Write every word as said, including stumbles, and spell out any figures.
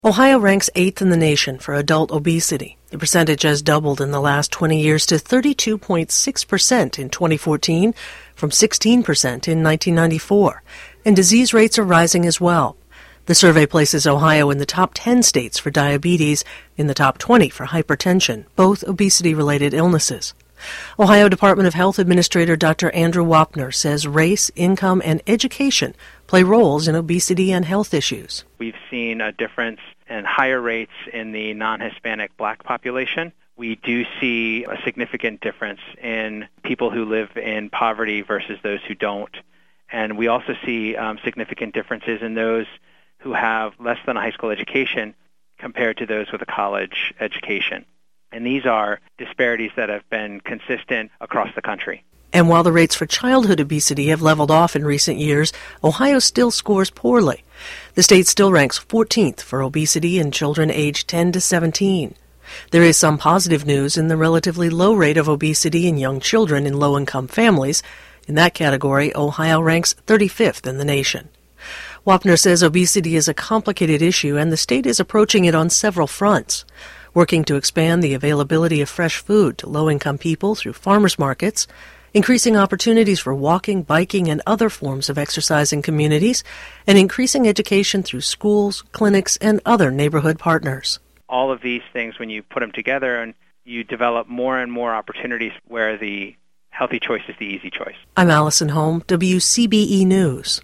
Ohio ranks eighth in the nation for adult obesity. The percentage has doubled in the last twenty years to thirty-two point six percent in twenty fourteen from sixteen percent in nineteen ninety-four, and disease rates are rising as well. The survey places Ohio in the top ten states for diabetes, in the top twenty for hypertension, both obesity-related illnesses. Ohio Department of Health Administrator Doctor Andrew Wapner says race, income, and education play roles in obesity and health issues. We've seen a difference in higher rates in the non-Hispanic black population. We do see a significant difference in people who live in poverty versus those who don't. And we also see um, significant differences in those who have less than a high school education compared to those with a college education. And these are disparities that have been consistent across the country. And while the rates for childhood obesity have leveled off in recent years, Ohio still scores poorly. The state still ranks fourteenth for obesity in children aged ten to seventeen. There is some positive news in the relatively low rate of obesity in young children in low-income families. In that category, Ohio ranks thirty-fifth in the nation. Wapner says obesity is a complicated issue and the state is approaching it on several fronts, working to expand the availability of fresh food to low-income people through farmers markets, increasing opportunities for walking, biking, and other forms of exercise in communities, and increasing education through schools, clinics, and other neighborhood partners. All of these things, when you put them together, and you develop more and more opportunities where the healthy choice is the easy choice. I'm Allison Holm, W C B E News.